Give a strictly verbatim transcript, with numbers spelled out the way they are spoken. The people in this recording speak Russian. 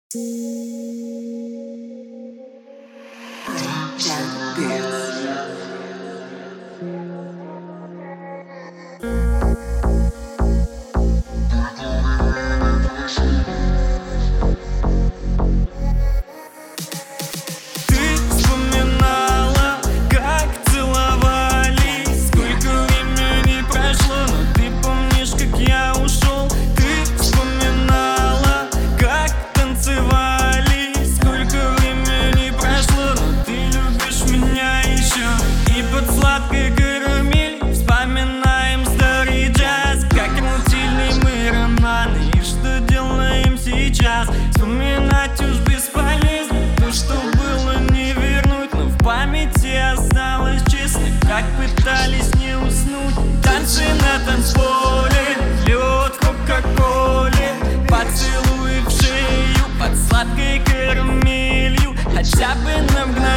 Вспоминать уж бесполезно, то, что было, не вернуть. Но в памяти осталось честно, как пытались не уснуть. Танцы на танцполе, лед в кока-коле, поцелуи в шею под сладкой карамелью, хотя бы на мгновение.